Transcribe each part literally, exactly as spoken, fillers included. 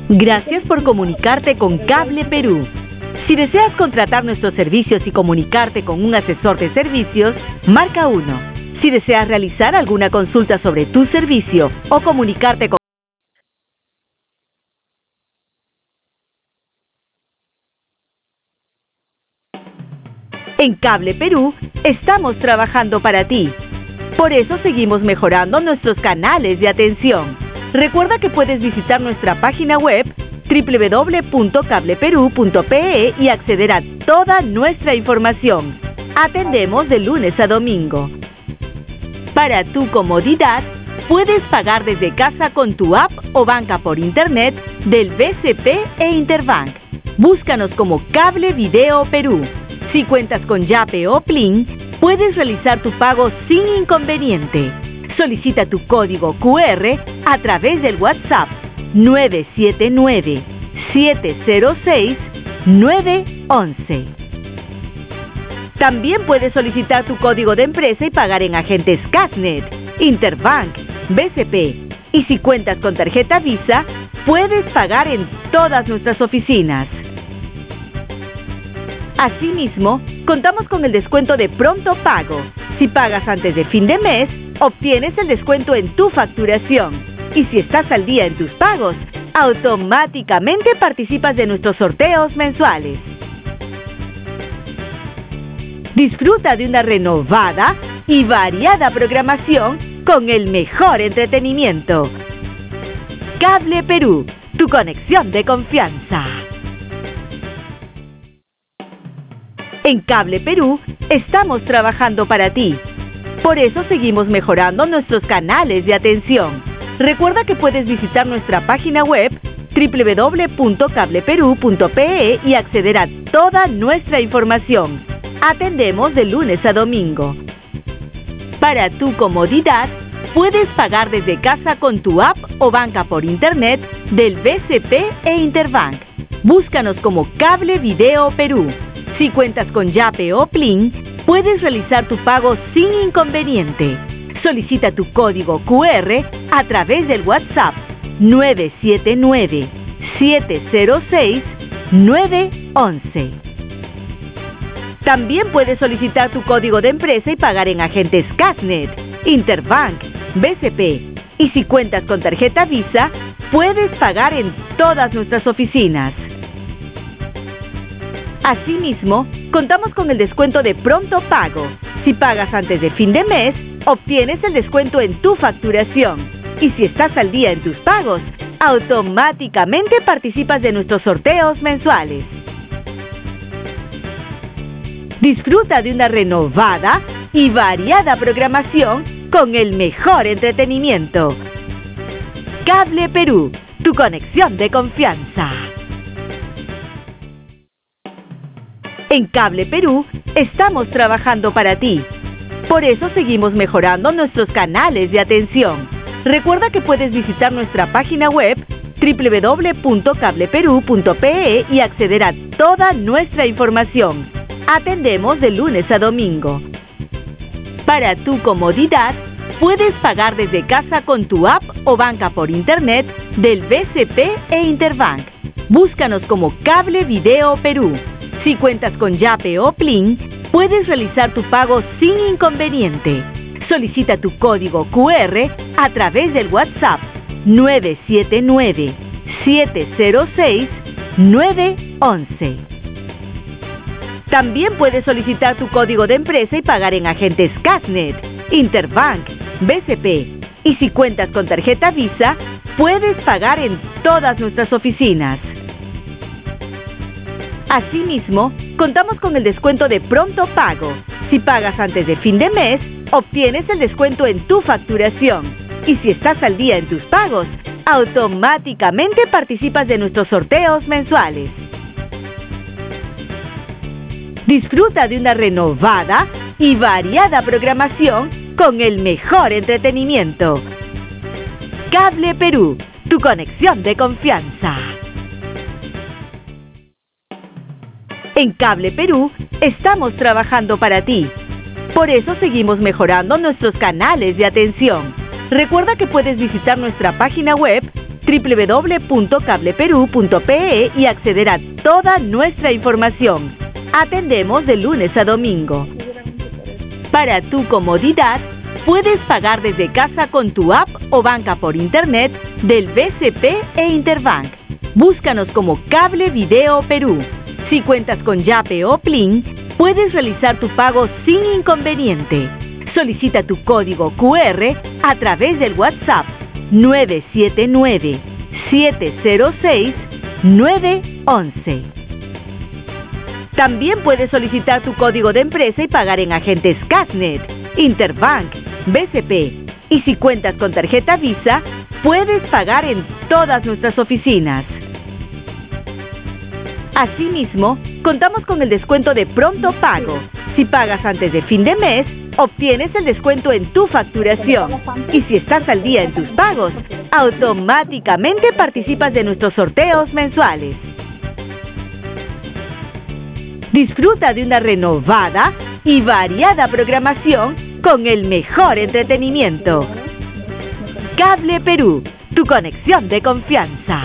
Gracias por comunicarte con Cable Perú. Si deseas contratar nuestros servicios y comunicarte con un asesor de servicios, marca uno. Si deseas realizar alguna consulta sobre tu servicio o comunicarte con En Cable Perú, estamos trabajando para ti. Por eso seguimos mejorando nuestros canales de atención. Recuerda que puedes visitar nuestra página web doble u doble u doble u punto cable perú punto pe e y acceder a toda nuestra información. Atendemos de lunes a domingo. Para tu comodidad, puedes pagar desde casa con tu app o banca por internet del B C P e Interbank. Búscanos como Cable Video Perú. Si cuentas con Yape o Plin, puedes realizar tu pago sin inconveniente. Solicita tu código cu erre a través del WhatsApp nueve siete nueve, siete cero seis, nueve uno uno. También puedes solicitar tu código de empresa y pagar en agentes Cashnet, Interbank, B C P. Y si cuentas con tarjeta Visa, puedes pagar en todas nuestras oficinas. Asimismo, contamos con el descuento de Pronto Pago. Si pagas antes de fin de mes, obtienes el descuento en tu facturación. Y si estás al día en tus pagos, automáticamente participas de nuestros sorteos mensuales. Disfruta de una renovada y variada programación con el mejor entretenimiento. Cable Perú, tu conexión de confianza. En Cable Perú, estamos trabajando para ti. Por eso seguimos mejorando nuestros canales de atención. Recuerda que puedes visitar nuestra página web doble u doble u doble u punto cable perú punto pe e y acceder a toda nuestra información. Atendemos de lunes a domingo. Para tu comodidad, puedes pagar desde casa con tu app o banca por internet del B C P e Interbank. Búscanos como Cable Video Perú. Si cuentas con Yape o Plin, puedes realizar tu pago sin inconveniente. Solicita tu código cu erre a través del WhatsApp nueve siete nueve, siete cero seis, nueve uno uno. También puedes solicitar tu código de empresa y pagar en agentes Cashnet, Interbank, B C P. Y si cuentas con tarjeta Visa, puedes pagar en todas nuestras oficinas. Asimismo, contamos con el descuento de Pronto Pago. Si pagas antes de fin de mes, obtienes el descuento en tu facturación. Y si estás al día en tus pagos, automáticamente participas de nuestros sorteos mensuales. Disfruta de una renovada y variada programación con el mejor entretenimiento. Cable Perú, tu conexión de confianza. En Cable Perú, estamos trabajando para ti. Por eso seguimos mejorando nuestros canales de atención. Recuerda que puedes visitar nuestra página web doble u doble u doble u punto cable perú punto pe e y acceder a toda nuestra información. Atendemos de lunes a domingo. Para tu comodidad, puedes pagar desde casa con tu app o banca por internet del B C P e Interbank. Búscanos como Cable Video Perú. Si cuentas con Yape o Plin, puedes realizar tu pago sin inconveniente. Solicita tu código cu erre a través del WhatsApp nueve siete nueve, siete cero seis, nueve uno uno. También puedes solicitar tu código de empresa y pagar en agentes Cashnet, Interbank, B C P. Y si cuentas con tarjeta Visa, puedes pagar en todas nuestras oficinas. Asimismo, contamos con el descuento de Pronto Pago. Si pagas antes de fin de mes, obtienes el descuento en tu facturación. Y si estás al día en tus pagos, automáticamente participas de nuestros sorteos mensuales. Disfruta de una renovada y variada programación con el mejor entretenimiento. Cable Perú, tu conexión de confianza. En Cable Perú, estamos trabajando para ti. Por eso seguimos mejorando nuestros canales de atención. Recuerda que puedes visitar nuestra página web doble u doble u doble u punto cable perú punto pe e y acceder a toda nuestra información. Atendemos de lunes a domingo. Para tu comodidad, puedes pagar desde casa con tu app o banca por internet del B C P e Interbank. Búscanos como Cable Video Perú. Si cuentas con Yape o Plin, puedes realizar tu pago sin inconveniente. Solicita tu código cu erre a través del WhatsApp nueve siete nueve, siete cero seis, nueve once. También puedes solicitar tu código de empresa y pagar en agentes Casnet, Interbank, B C P. Y si cuentas con tarjeta Visa, puedes pagar en todas nuestras oficinas. Asimismo, contamos con el descuento de Pronto Pago. Si pagas antes de fin de mes, obtienes el descuento en tu facturación. Y si estás al día en tus pagos, automáticamente participas de nuestros sorteos mensuales. Disfruta de una renovada y variada programación con el mejor entretenimiento. Cable Perú, tu conexión de confianza.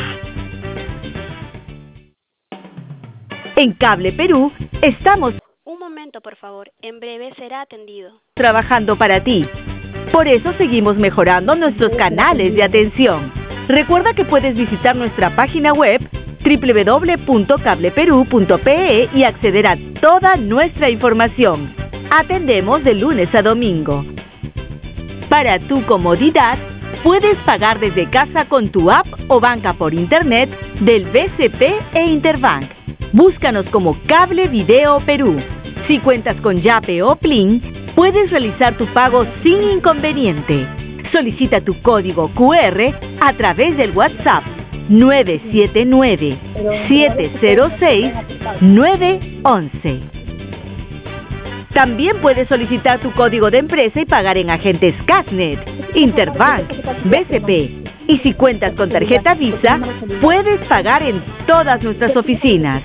En Cable Perú estamos Un momento, por favor. En breve será atendido. trabajando para ti. Por eso seguimos mejorando nuestros canales de atención. Recuerda que puedes visitar nuestra página web doble u doble u doble u punto cable perú punto pe e y acceder a toda nuestra información. Atendemos de lunes a domingo. Para tu comodidad, puedes pagar desde casa con tu app o banca por internet del B C P e Interbank. Búscanos como Cable Video Perú. Si cuentas con Yape o Plin, puedes realizar tu pago sin inconveniente. Solicita tu código cu erre a través del WhatsApp nueve siete nueve, siete cero seis, nueve once. También puedes solicitar tu código de empresa y pagar en agentes Casnet, Interbank, B C P. Y si cuentas con tarjeta Visa, puedes pagar en todas nuestras oficinas.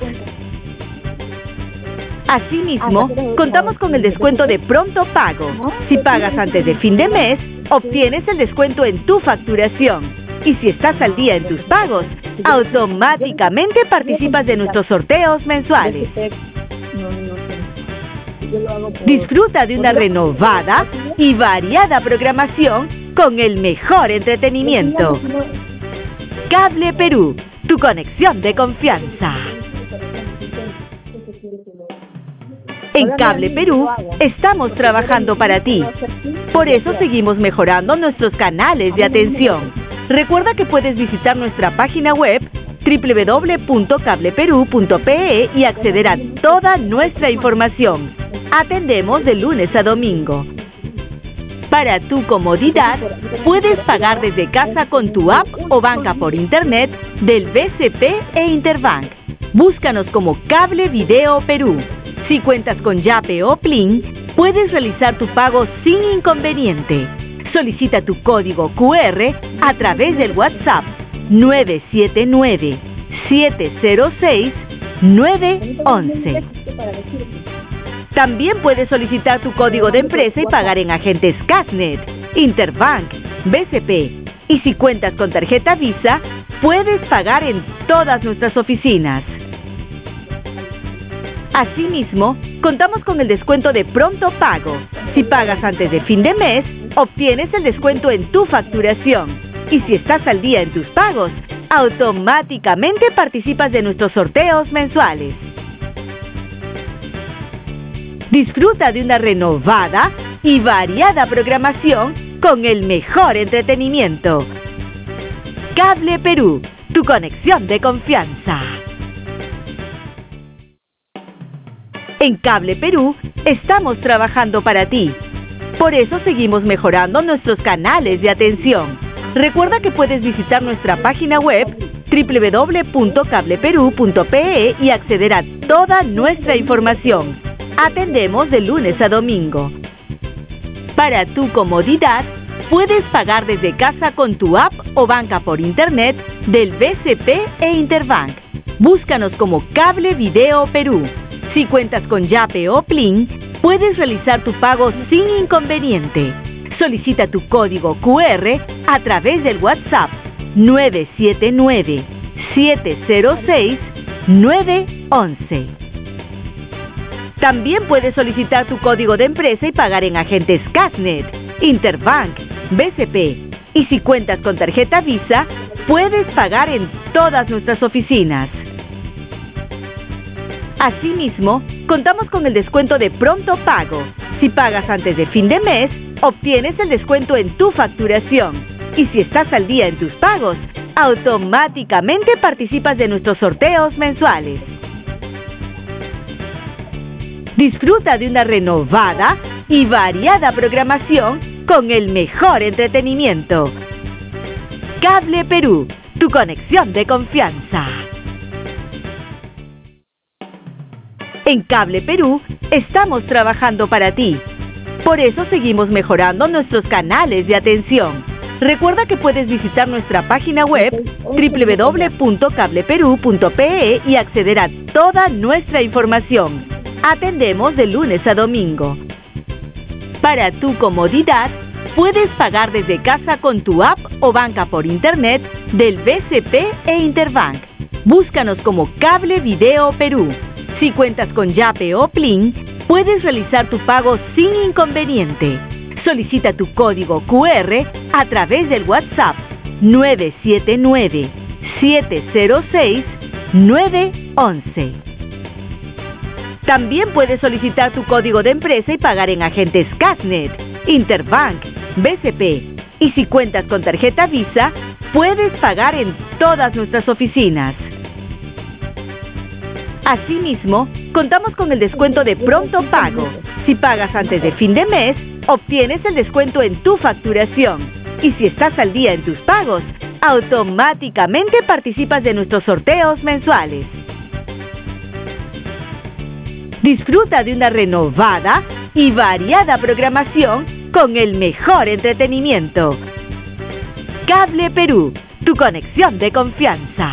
Asimismo, contamos con el descuento de Pronto Pago. Si pagas antes de fin de mes, obtienes el descuento en tu facturación. Y si estás al día en tus pagos, automáticamente participas de nuestros sorteos mensuales. Disfruta de una renovada y variada programación con el mejor entretenimiento. Cable Perú, tu conexión de confianza. En Cable Perú estamos trabajando para ti. Por eso seguimos mejorando nuestros canales de atención. Recuerda que puedes visitar nuestra página web doble u doble u doble u punto cable perú punto pe e y acceder a toda nuestra información. Atendemos de lunes a domingo. Para tu comodidad, puedes pagar desde casa con tu app o banca por internet del B C P e Interbank. Búscanos como Cable Video Perú. Si cuentas con Yape o Plin, puedes realizar tu pago sin inconveniente. Solicita tu código cu erre a través del WhatsApp nueve siete nueve, siete cero seis, nueve once. También puedes solicitar tu código de empresa y pagar en agentes Casnet, Interbank, B C P. Y si cuentas con tarjeta Visa, puedes pagar en todas nuestras oficinas. Asimismo, contamos con el descuento de Pronto Pago. Si pagas antes de fin de mes, obtienes el descuento en tu facturación. Y si estás al día en tus pagos, automáticamente participas de nuestros sorteos mensuales. Disfruta de una renovada y variada programación con el mejor entretenimiento. Cable Perú, tu conexión de confianza. En Cable Perú estamos trabajando para ti. Por eso seguimos mejorando nuestros canales de atención. Recuerda que puedes visitar nuestra página web doble u doble u doble u punto cable perú punto pe e y acceder a toda nuestra información. Atendemos de lunes a domingo. Para tu comodidad, puedes pagar desde casa con tu app o banca por internet del B C P e Interbank. Búscanos como Cable Video Perú. Si cuentas con Yape o Plin, puedes realizar tu pago sin inconveniente. Solicita tu código cu erre a través del WhatsApp nueve siete nueve, siete cero seis, nueve uno uno. También puedes solicitar tu código de empresa y pagar en agentes Cashnet, Interbank, B C P. Y si cuentas con tarjeta Visa, puedes pagar en todas nuestras oficinas. Asimismo, contamos con el descuento de pronto pago. Si pagas antes de fin de mes, obtienes el descuento en tu facturación. Y si estás al día en tus pagos, automáticamente participas de nuestros sorteos mensuales. Disfruta de una renovada y variada programación con el mejor entretenimiento. Cable Perú, tu conexión de confianza. En Cable Perú estamos trabajando para ti. Por eso seguimos mejorando nuestros canales de atención. Recuerda que puedes visitar nuestra página web doble u doble u doble u punto cable perú punto pe e y acceder a toda nuestra información. Atendemos de lunes a domingo. Para tu comodidad, puedes pagar desde casa con tu app o banca por internet del B C P e Interbank. Búscanos como Cable Video Perú. Si cuentas con Yape o Plin, puedes realizar tu pago sin inconveniente. Solicita tu código cu erre a través del WhatsApp nueve siete nueve, siete cero seis, nueve uno uno. También puedes solicitar tu código de empresa y pagar en agentes Cashnet, Interbank, B C P. Y si cuentas con tarjeta Visa, puedes pagar en todas nuestras oficinas. Asimismo, contamos con el descuento de pronto pago. Si pagas antes de fin de mes, obtienes el descuento en tu facturación. Y si estás al día en tus pagos, automáticamente participas de nuestros sorteos mensuales. Disfruta de una renovada y variada programación con el mejor entretenimiento. Cable Perú, tu conexión de confianza.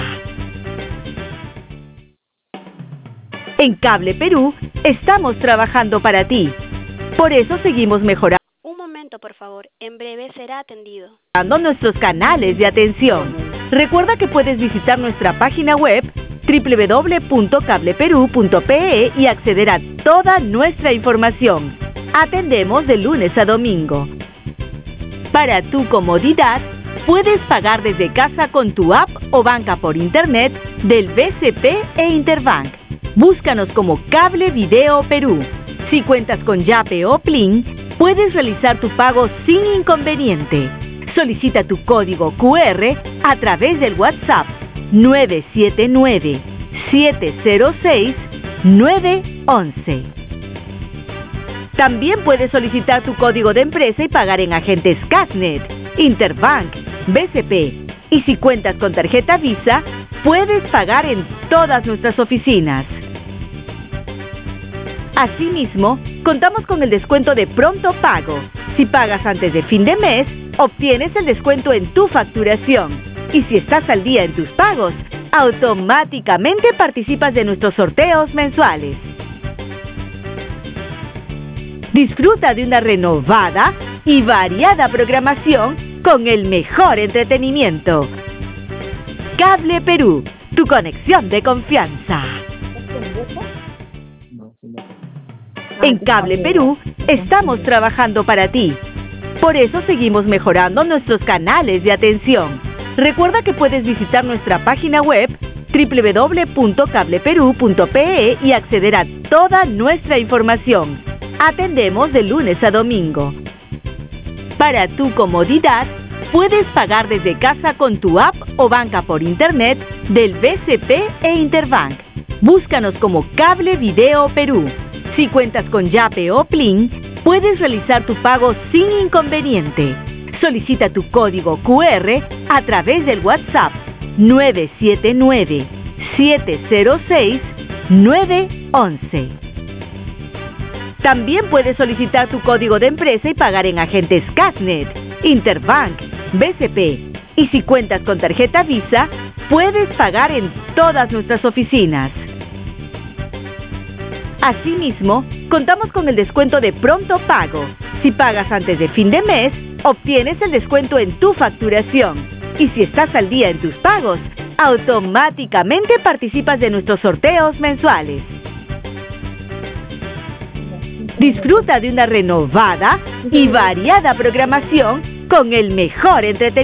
En Cable Perú estamos trabajando para ti. Por eso seguimos mejorando Un momento, por favor. En breve será atendido. nuestros canales de atención. Recuerda que puedes visitar nuestra página web doble u doble u doble u punto cable perú punto pe e y acceder a toda nuestra información. Atendemos de lunes a domingo. Para tu comodidad, puedes pagar desde casa con tu app o banca por internet del B C P e Interbank. Búscanos como Cable Video Perú. Si cuentas con Yape o Plin, puedes realizar tu pago sin inconveniente. Solicita tu código cu erre a través del WhatsApp nueve siete nueve, siete cero seis, nueve uno uno. También puedes solicitar tu código de empresa y pagar en agentes Cashnet, Interbank, B C P. Y si cuentas con tarjeta Visa, puedes pagar en todas nuestras oficinas. Asimismo, contamos con el descuento de pronto pago. Si pagas antes de fin de mes, obtienes el descuento en tu facturación. Y si estás al día en tus pagos, automáticamente participas de nuestros sorteos mensuales. Disfruta de una renovada y variada programación con el mejor entretenimiento. Cable Perú, tu conexión de confianza. En Cable Perú estamos trabajando para ti. Por eso seguimos mejorando nuestros canales de atención. Recuerda que puedes visitar nuestra página web doble u doble u doble u punto cable perú punto pe e y acceder a toda nuestra información. Atendemos de lunes a domingo. Para tu comodidad, puedes pagar desde casa con tu app o banca por internet del B C P e Interbank. Búscanos como Cable Video Perú. Si cuentas con Yape o Plin, puedes realizar tu pago sin inconveniente. Solicita tu código cu erre a través del WhatsApp nueve siete nueve, siete cero seis, nueve uno uno. También puedes solicitar tu código de empresa y pagar en agentes Cashnet, Interbank, B C P. Y si cuentas con tarjeta Visa, puedes pagar en todas nuestras oficinas. Asimismo, contamos con el descuento de pronto pago. Si pagas antes de fin de mes, obtienes el descuento en tu facturación. Y si estás al día en tus pagos, automáticamente participas de nuestros sorteos mensuales. Disfruta de una renovada y variada programación con el mejor entretenimiento.